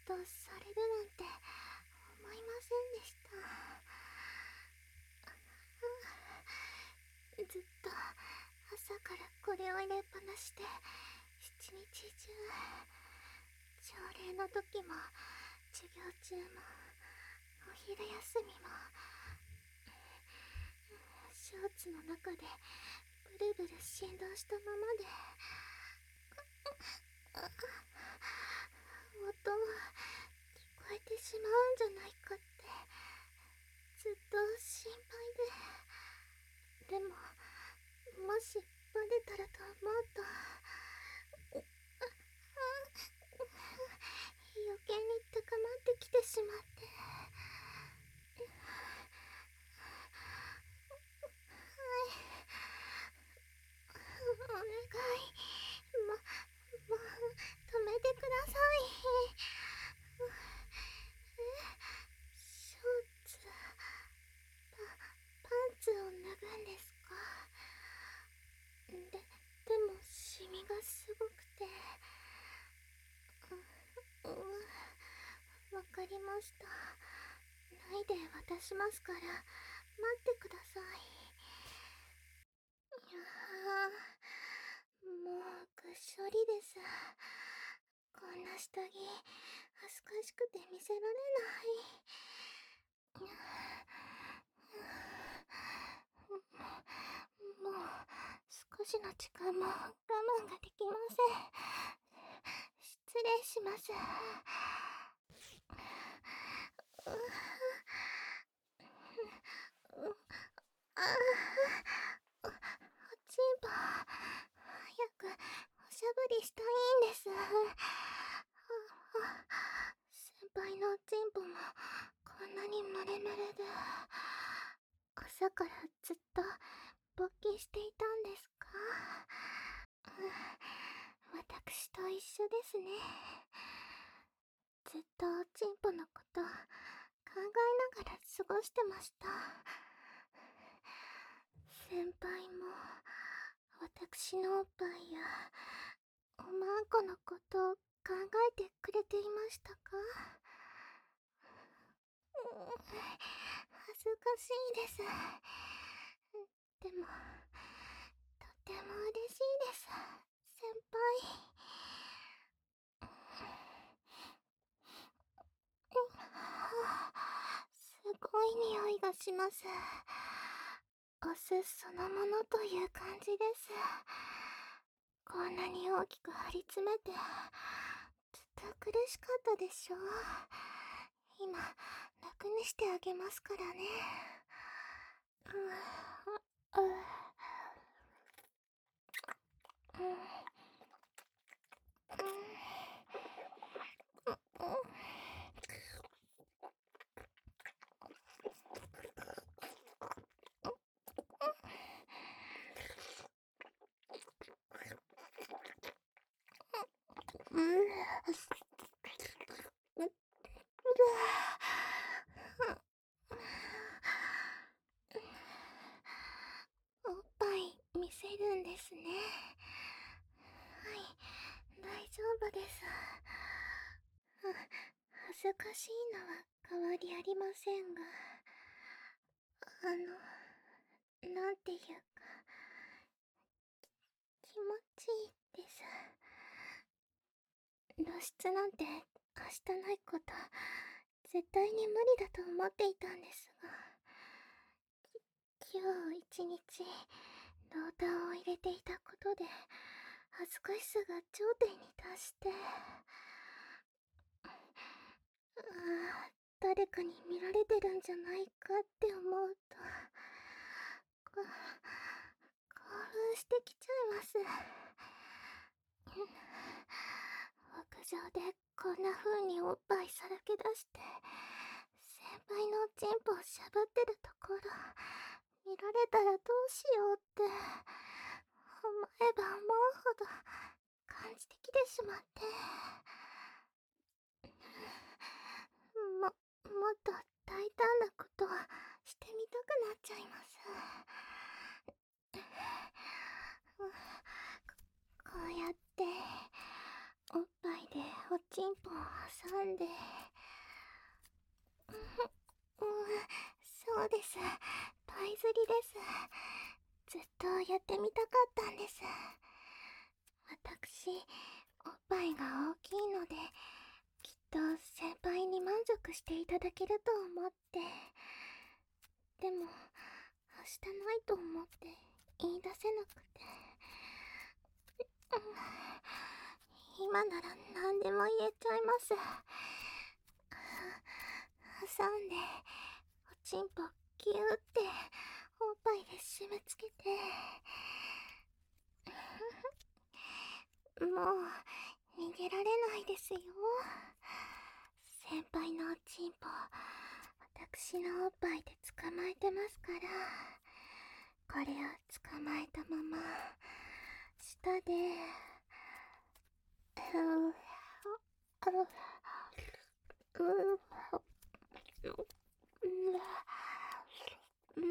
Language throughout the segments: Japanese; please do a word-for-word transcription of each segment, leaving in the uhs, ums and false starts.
とされるなんて思いませんでした。ずっと朝からこれを入れっぱなしで一日中、朝礼の時も授業中もお昼休みもショーツの中でブルブル振動したままで、音が聞こえてしまうんじゃないかってずっと心配で。でももしバレたらと思うと余計に高まってきてしまって。お願い、も、もう、止めてください。え、ショーツ、パ、パンツを脱ぐんですか？で、でも、シミがすごくて。う、うん、わかりました。脱いで渡しますから、待ってください。いやー、もうぐっしょりです。こんな下着恥ずかしくて見せられない。もう少しの時間も我慢ができません。失礼します。ああ、おちんぽ早くおしゃぶりしたいんです。先輩のおちんぽもこんなにムレムレで、朝からずっと勃起していたんですか？私と一緒ですね。ずっとおちんぽのこと考えながら過ごしてました。先輩も私のおっぱいやおまんこのことを考えてくれていましたか？恥ずかしいです。でもとても嬉しいです、先輩。すごい匂いがします。お酢そのものという感じです。こんなに大きく張り詰めてずっと苦しかったでしょ。今楽にしてあげますからね。うううんうんうん。おっぱい見せるんですね。はい、大丈夫です。恥ずかしいのは変わりありませんが、あの、なんていうか、気持ちいいです。露出なんて明日ないこと、絶対に無理だと思っていたんですが、き今日一日、ローターを入れていたことで、恥ずかしさが頂点に達して、ああ、誰かに見られてるんじゃないかって思うと、こ興奮してきちゃいます。屋上でこんな風におっぱいさらけ出して先輩のおちんぽをしゃぶってるところ見られたらどうしようって思えば思うほど感じてきてしまって、も、もっと大胆なことをしてみたくなっちゃいます。こうやっておっぱいでおちちんぽを挟んで。うん、そうです。パイ釣りです。ずっとやってみたかったんです。私、おっぱいが大きいので、きっと先輩に満足していただけると思って。でも、はしたないと思って言い出せなくて。うん、今なら何でも言えちゃいます。挟んで、おちんぽギューっておっぱいで締め付けて。もう逃げられないですよ。先輩のおちんぽ私のおっぱいで捕まえてますから。これを捕まえたまま舌でううううん、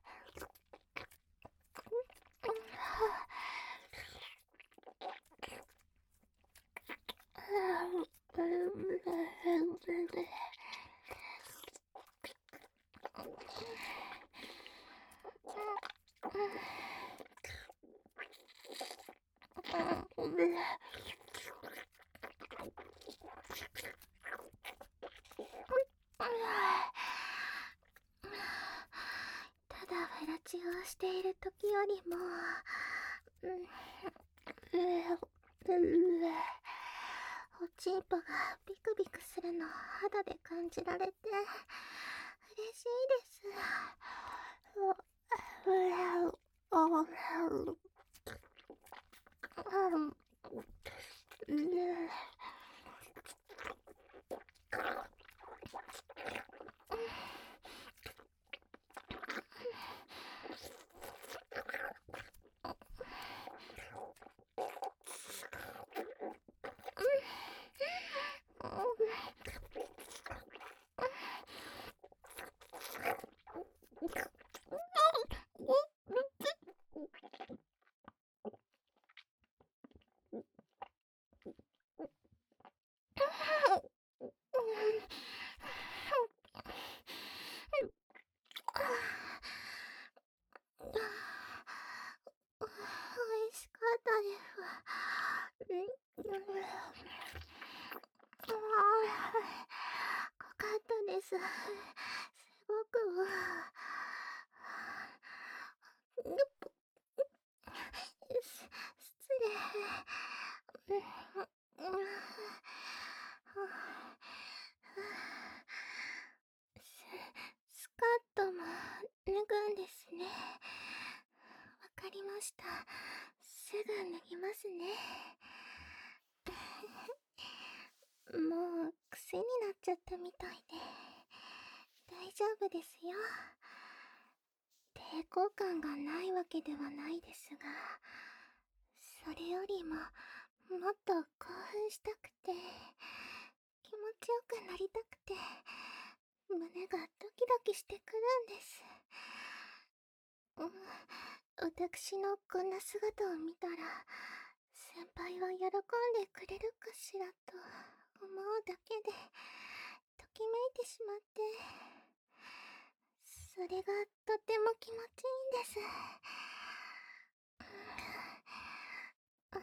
ただフェラチオをしている時よりも、おちんぽがビクビクするのを肌で感じられて嬉しいです。おいしかったです。濃かったです。すごく。す失礼。ススカートも脱ぐんですね。わかりました。すぐ脱ぎますね。もう癖になっちゃったみたいで大丈夫ですよ。抵抗感がないわけではないですが、それよりももっと興奮したくて、気持ちよくなりたくて、胸がドキドキしてくるんです。うん、私のこんな姿を見たら先輩は喜んでくれるかしらと思うだけでときめいてしまって、それがとても気持ちいいんです。は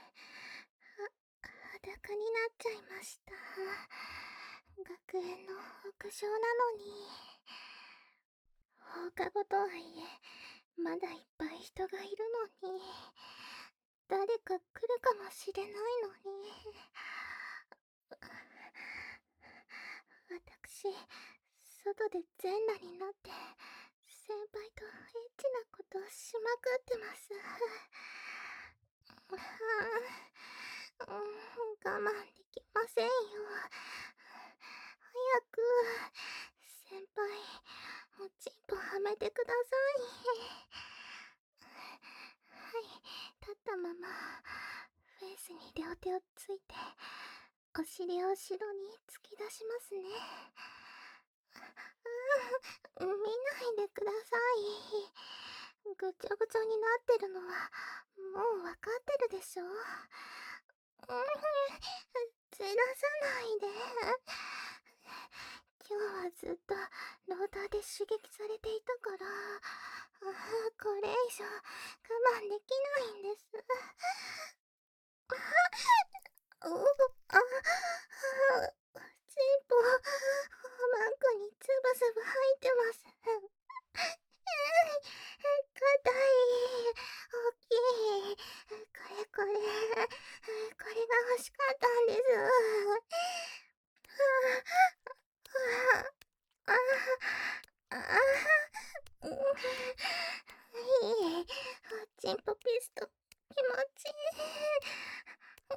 裸になっちゃいました。学園の屋上なのに。放課後とはいえまだいっぱい人がいるのに、誰か来るかもしれないのに。私、外で全裸になって先輩とエッチなことをしまくってます。はあ、うん、我慢できませんよ。早く先輩、おちんぽはめてください。はい、立ったままフェイスに両手をついてお尻を後ろに突き出しますね。見ないでください。ぐちゃぐちゃになってるのはもうわかってるでしょ。全出さないで。今日はずっとローターで刺激されていたから、これ以上我慢できないんです。おお、あ、チンポ、マンコにつぶつぶ入ってます。硬い、大きい、これこれ、これが欲しかったんです。ああ、ああ、いい、チンポピスト、気持ちいい。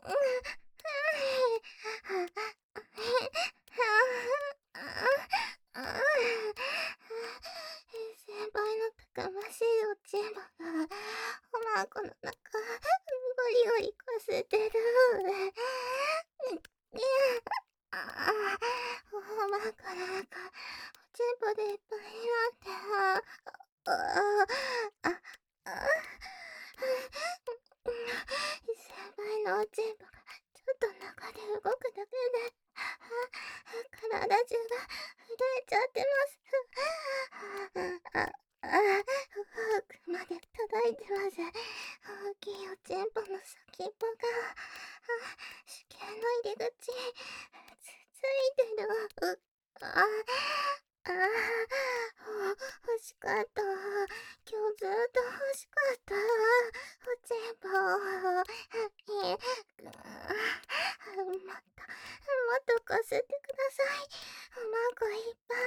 先輩のたくましいおちんぽがおまんこの中ゴリゴリこすってる。ああ、おまんこの中おちんぽでいっぱいになってああああ先輩のおちんぽがちょっと中で動くだけで体中が震えちゃってます。あああ、奥まで届いてます。大きいおちんぽの先っぽが子宮の入り口つついてる。うああ欲しかった。今日ずっと欲しかった。おちんぽ。え、もっと、もっとこすってください。おまんこいっぱい。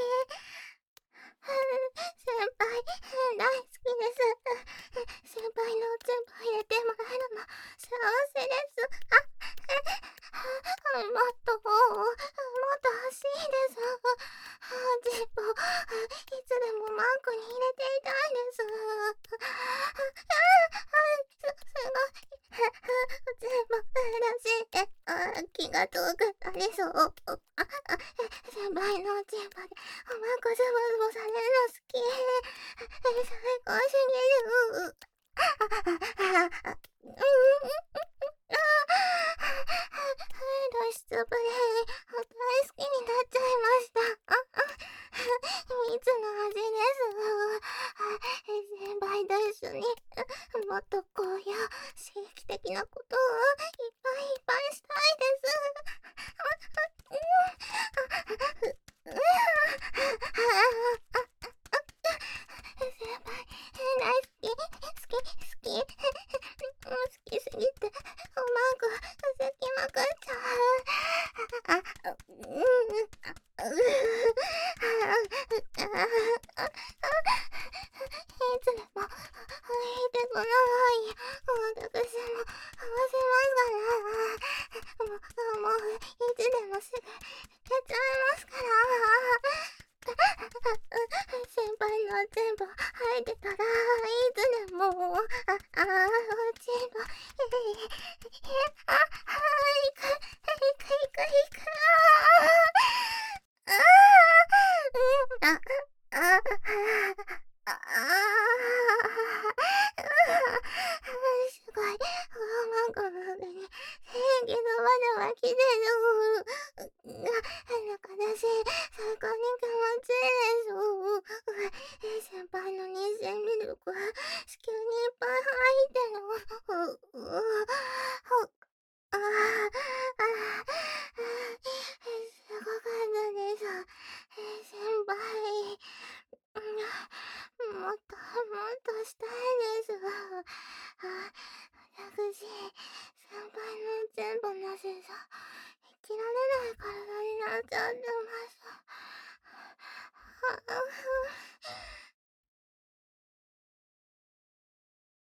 先輩、大好きです。先輩のおちんぽ入れてもらえるの幸せです。あ、もっと、もっと欲しいです。チンポ、いつでもマンコに入れていたいです。す、すごい。おちんぽ、らしい。気が遠くなりそう。先輩のおちんぽでおまんこズボズボされるの好き。最高すぎる。うん露出プレイ大好きになっちゃいました。蜜の味です。先輩と一緒にもっとこういう刺激的なことをいっぱいいっぱいしたいです。先輩大好き好き好き好きすぎておまんこ好きまくっちゃう。あ、うん、あ、うあ、いつでも言ってこない。私も合わせますから。もう、もう、いつでもすぐやっちゃいますから。先輩のおちんぽ入ってたらいつでもああおちんぽああいくいくいくいくあああああすごいおまんこの中に平気のまだ湧き出る悲しい最高に気持ちいいです。先輩の妊娠ミルク子宮にいっぱい入ってる。ううあああすごかったです。先輩もっともっとしたいです。私先輩の全部なしじゃ生きられない体になっちゃってます。